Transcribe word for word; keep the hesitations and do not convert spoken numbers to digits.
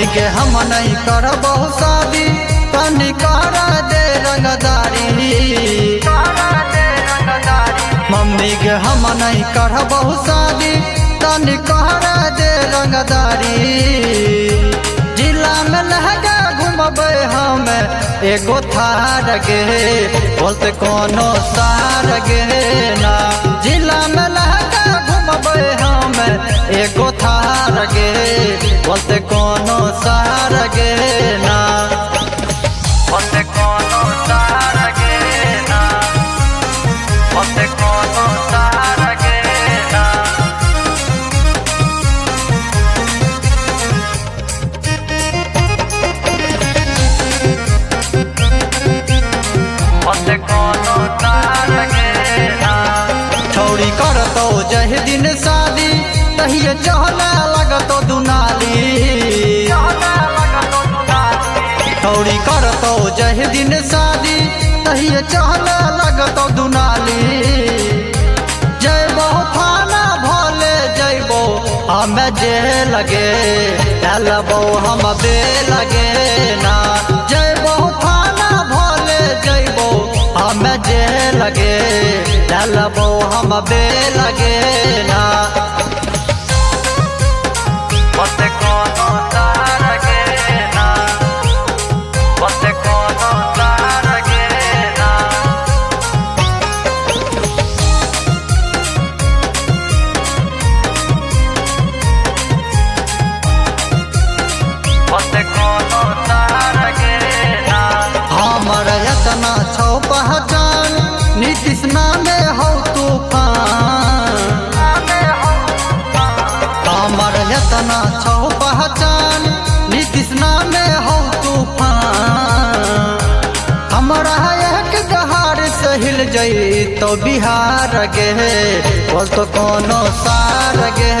के हम नहीं करबो शादी तनी कर दे रंगदारी। मम्मी के हम नहीं करबो शादी तनी कर दे रंगदारी। जिला में लहगा घूमबे हम एगो थार गे बोलते कोनो सार गे ना। जिला में लहगा घूमबे हम एगो थार गे बोलते कोनो सार गे ना। बोलते कोनो सार गे ना। बोलते कोनो सार गे ना। बोलते कोनो सार गे ना। छौड़ी करतो जह दिन शादी तहिए चहला लगतो दुनाली। छौड़ी करतो जह दिन शादी तहिए चहला लगतो दुनाली। जैबो थाना भोले जैबो हम जे लगे चलबो हम बे लगे ना। जैबो थाना भोले जैबो हम जे लगे चलबो हम बे लगे ना। बोलते कोनो सार गे ना। बोलते कोनो सार गे ना। बोलते कोनो सार गे ना। हमर एतना छौ पहचान नीतीश नामे हौ तूफान। हमर एतना छौ पहचान नीतीश नामे हौ तूफान। हमरा एक दहाड़ से हिल जई तो बिहार गे बोलतो कोनो सार गे